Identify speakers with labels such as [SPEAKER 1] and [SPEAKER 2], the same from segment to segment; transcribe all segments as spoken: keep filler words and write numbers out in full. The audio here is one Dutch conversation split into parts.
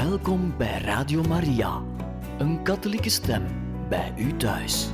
[SPEAKER 1] Welkom bij Radio Maria, een katholieke stem bij u thuis.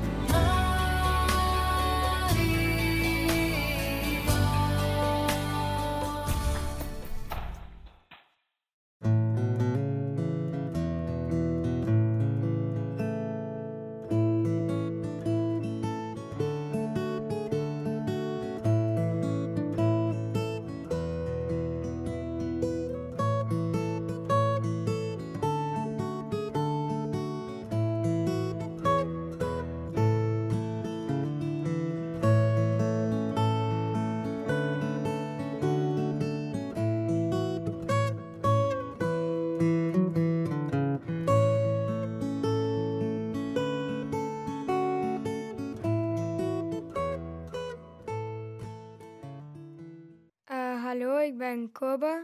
[SPEAKER 2] Hallo, ik ben Kobe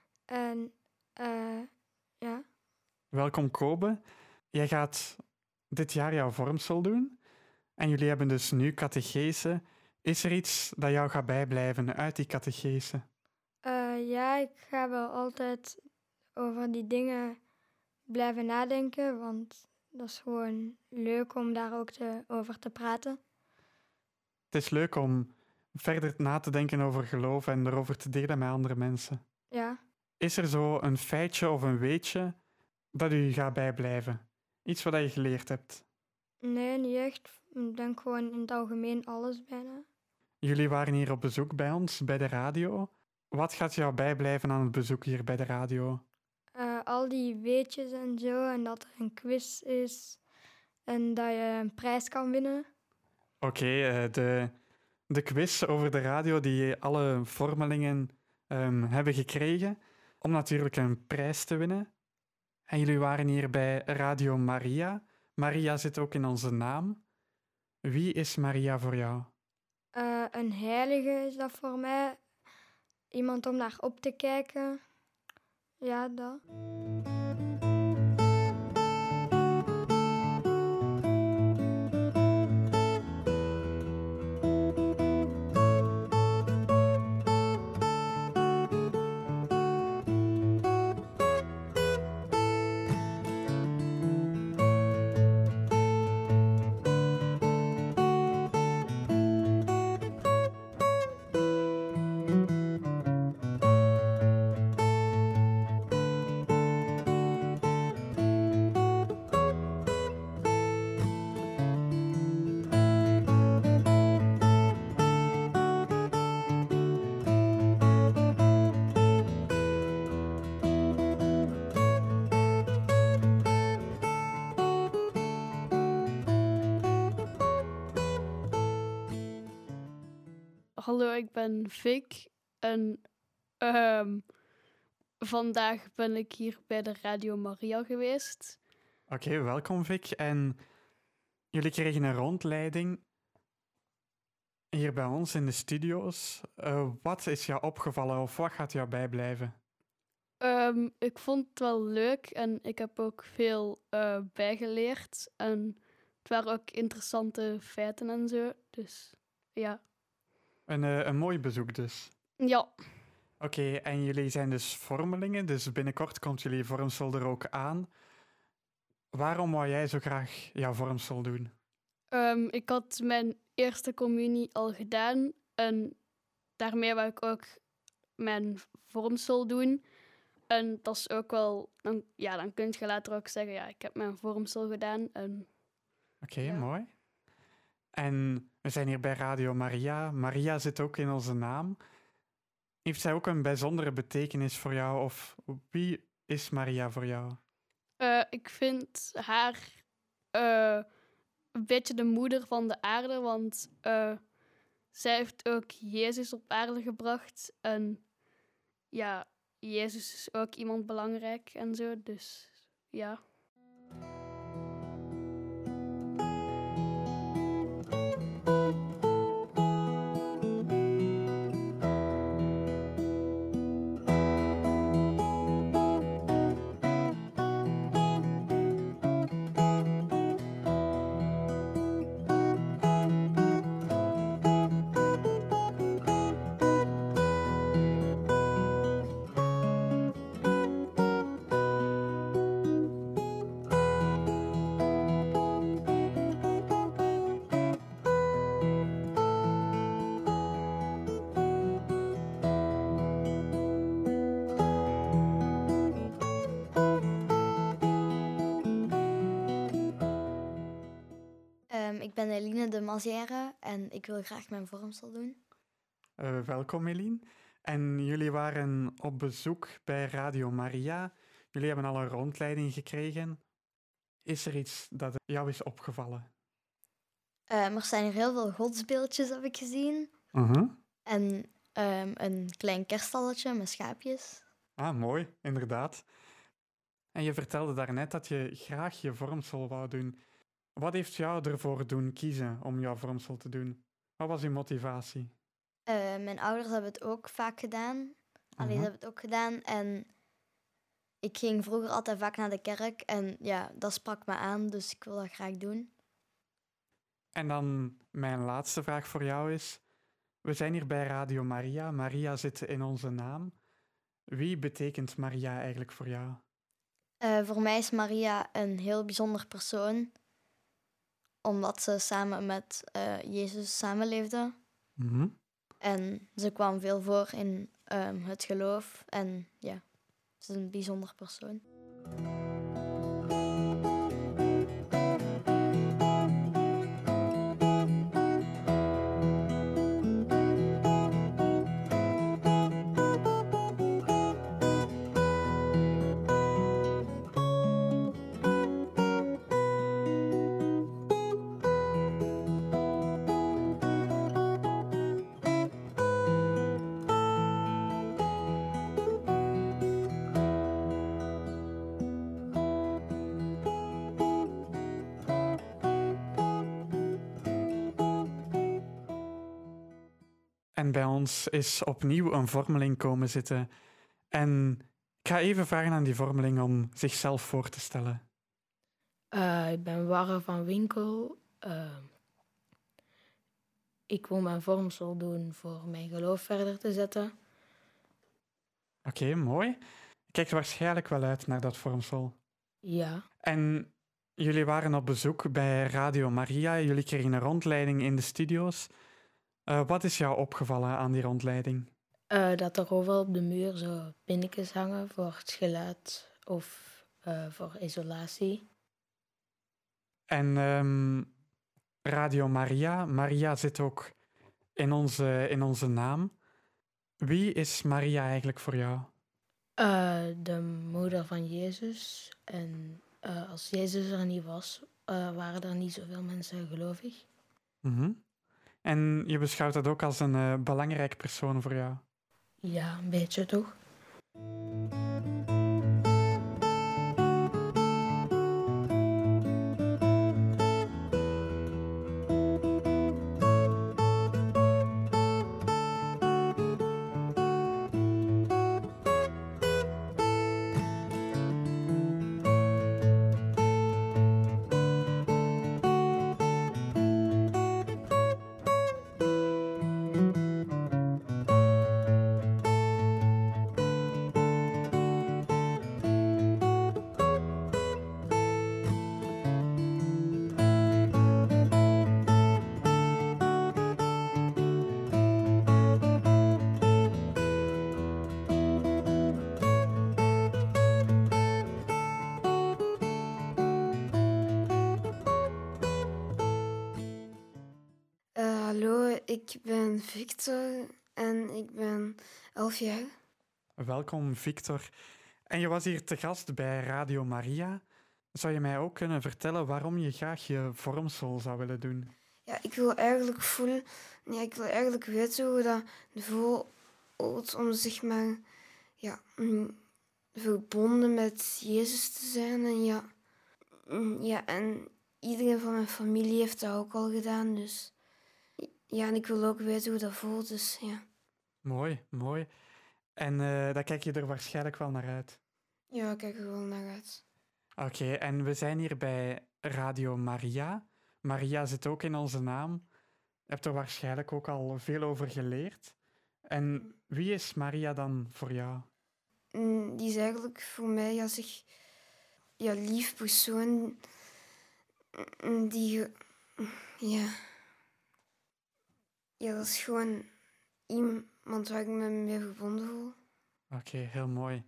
[SPEAKER 2] en uh, ja.
[SPEAKER 3] Welkom Kobe. Jij gaat dit jaar jouw vormsel doen en jullie hebben dus nu catechese. Is er iets dat jou gaat bijblijven uit die catechese?
[SPEAKER 2] Uh, ja, ik ga wel altijd over die dingen blijven nadenken, want dat is gewoon leuk om daar ook te, over te praten.
[SPEAKER 3] Het is leuk om verder na te denken over geloof en erover te delen met andere mensen.
[SPEAKER 2] Ja.
[SPEAKER 3] Is er zo een feitje of een weetje dat u gaat bijblijven? Iets wat je geleerd hebt?
[SPEAKER 2] Nee, niet echt. Ik denk gewoon in het algemeen alles bijna.
[SPEAKER 3] Jullie waren hier op bezoek bij ons, bij de radio. Wat gaat jou bijblijven aan het bezoek hier bij de radio?
[SPEAKER 2] Uh, al die weetjes en zo, en dat er een quiz is en dat je een prijs kan winnen.
[SPEAKER 3] Oké, okay, uh, de... De quiz over de radio die alle vormelingen um, hebben gekregen om natuurlijk een prijs te winnen. En jullie waren hier bij Radio Maria. Maria zit ook in onze naam. Wie is Maria voor jou?
[SPEAKER 2] Uh, een heilige is dat voor mij. Iemand om naar op te kijken. Ja, dat.
[SPEAKER 4] Hallo, ik ben Vic en um, vandaag ben ik hier bij de Radio Maria geweest.
[SPEAKER 3] Oké, okay, welkom Vic. En jullie kregen een rondleiding hier bij ons in de studio's. Uh, wat is jou opgevallen of wat gaat jou bijblijven?
[SPEAKER 4] Um, ik vond het wel leuk en ik heb ook veel uh, bijgeleerd. En het waren ook interessante feiten en zo, dus ja.
[SPEAKER 3] Een, uh, een mooi bezoek dus.
[SPEAKER 4] Ja.
[SPEAKER 3] Oké, okay, en jullie zijn dus vormelingen, dus binnenkort komt jullie vormsel er ook aan. Waarom wou jij zo graag jouw vormsel doen?
[SPEAKER 4] Um, ik had mijn eerste communie al gedaan en daarmee wou ik ook mijn vormsel doen. En dat is ook wel, dan, ja, dan kun je later ook zeggen, ja, ik heb mijn vormsel gedaan. En,
[SPEAKER 3] Oké, okay,
[SPEAKER 4] ja.
[SPEAKER 3] Mooi. En we zijn hier bij Radio Maria. Maria zit ook in onze naam. Heeft zij ook een bijzondere betekenis voor jou? Of wie is Maria voor jou?
[SPEAKER 4] Uh, ik vind haar uh, een beetje de moeder van de aarde, want uh, zij heeft ook Jezus op aarde gebracht. En ja, Jezus is ook iemand belangrijk en zo, dus ja.
[SPEAKER 5] ben Eline de Mazière en ik wil graag mijn vormsel doen.
[SPEAKER 3] Uh, welkom, Eline. En jullie waren op bezoek bij Radio Maria. Jullie hebben al een rondleiding gekregen. Is er iets dat jou is opgevallen?
[SPEAKER 5] Uh, er zijn hier heel veel godsbeeldjes, heb ik gezien.
[SPEAKER 3] Uh-huh.
[SPEAKER 5] En um, een klein kerststalletje met schaapjes.
[SPEAKER 3] Ah, mooi, inderdaad. En je vertelde daarnet dat je graag je vormsel wou doen. Wat heeft jou ervoor doen kiezen om jouw vormsel te doen? Wat was je motivatie?
[SPEAKER 5] Uh, mijn ouders hebben het ook vaak gedaan. Allee, ze hebben het ook gedaan. En ik ging vroeger altijd vaak naar de kerk. En ja, dat sprak me aan, dus ik wil dat graag doen.
[SPEAKER 3] En dan mijn laatste vraag voor jou is... We zijn hier bij Radio Maria. Maria zit in onze naam. Wie betekent Maria eigenlijk voor jou?
[SPEAKER 5] Uh, voor mij is Maria een heel bijzonder persoon. Omdat ze samen met uh, Jezus samenleefde.
[SPEAKER 3] Mm-hmm.
[SPEAKER 5] En ze kwam veel voor in um, het geloof. En ja, ze is een bijzonder persoon.
[SPEAKER 3] En bij ons is opnieuw een vormeling komen zitten. En ik ga even vragen aan die vormeling om zichzelf voor te stellen.
[SPEAKER 6] Uh, ik ben Warre van Winkel. Uh, ik wil mijn vormsel doen voor mijn geloof verder te zetten.
[SPEAKER 3] Oké, okay, mooi. Je kijkt waarschijnlijk wel uit naar dat vormsel.
[SPEAKER 6] Ja.
[SPEAKER 3] En jullie waren op bezoek bij Radio Maria. Jullie kregen een rondleiding in de studio's. Uh, wat is jou opgevallen aan die rondleiding?
[SPEAKER 6] Uh, dat er overal op de muur zo pinnetjes hangen voor het geluid of uh, voor isolatie.
[SPEAKER 3] En um, Radio Maria, Maria zit ook in onze, in onze naam. Wie is Maria eigenlijk voor jou?
[SPEAKER 6] Uh, de moeder van Jezus. En uh, als Jezus er niet was, uh, waren er niet zoveel mensen gelovig.
[SPEAKER 3] Mm-hmm. En je beschouwt dat ook als een uh, belangrijk persoon voor jou?
[SPEAKER 6] Ja, een beetje toch?
[SPEAKER 7] Ik ben Victor en ik ben elf jaar.
[SPEAKER 3] Welkom, Victor. En je was hier te gast bij Radio Maria. Zou je mij ook kunnen vertellen waarom je graag je vormsel zou willen doen?
[SPEAKER 7] Ja, ik wil eigenlijk voelen... Ja, ik wil eigenlijk weten hoe dat voelt om zich maar... Ja, verbonden met Jezus te zijn. En ja, ja, en iedereen van mijn familie heeft dat ook al gedaan, dus... Ja, en ik wil ook weten hoe dat voelt, dus ja.
[SPEAKER 3] Mooi, mooi. En uh, daar kijk je er waarschijnlijk wel naar uit?
[SPEAKER 7] Ja, ik kijk er wel naar uit.
[SPEAKER 3] Oké, okay, en we zijn hier bij Radio Maria. Maria zit ook in onze naam. Je hebt er waarschijnlijk ook al veel over geleerd. En wie is Maria dan voor jou?
[SPEAKER 7] Die is eigenlijk voor mij ja, zich, ja, lief persoon die... Ja... Ja, dat is gewoon iemand waar ik me mee verbonden voel.
[SPEAKER 3] Oké, okay, heel mooi.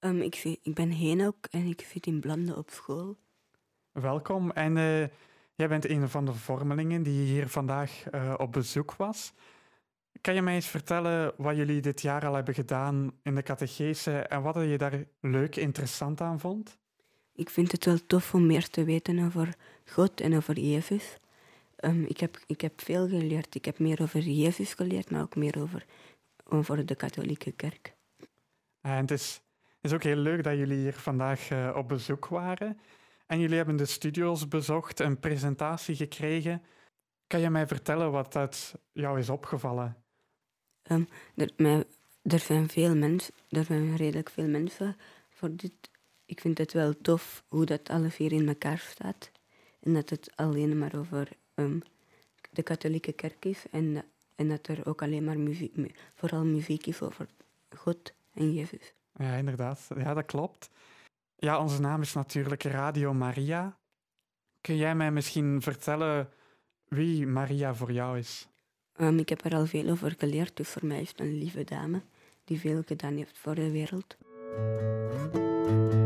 [SPEAKER 8] Um, ik, zit, ik ben Henouk en ik zit in Blande op school.
[SPEAKER 3] Welkom. En uh, jij bent een van de vormelingen die hier vandaag uh, op bezoek was. Kan je mij eens vertellen wat jullie dit jaar al hebben gedaan in de catechese en wat je daar leuk, interessant aan vond?
[SPEAKER 8] Ik vind het wel tof om meer te weten over God en over Jezus. Um, ik, heb, ik heb veel geleerd. Ik heb meer over Jezus geleerd, maar ook meer over, over de katholieke kerk.
[SPEAKER 3] En het is, het is ook heel leuk dat jullie hier vandaag uh, op bezoek waren. En jullie hebben de studio's bezocht, een presentatie gekregen. Kan je mij vertellen wat dat jou is opgevallen?
[SPEAKER 8] Um, er, mij, er zijn veel mensen, er zijn redelijk veel mensen voor dit. Ik vind het wel tof hoe dat alles hier in elkaar staat. En dat het alleen maar over um, de katholieke kerk is. En, en dat er ook alleen maar muziek, vooral muziek is over God en Jezus.
[SPEAKER 3] Ja, inderdaad. Ja, dat klopt. Ja, onze naam is natuurlijk Radio Maria. Kun jij mij misschien vertellen wie Maria voor jou is?
[SPEAKER 8] Um, ik heb er al veel over geleerd, dus voor mij is het een lieve dame die veel gedaan heeft voor de wereld.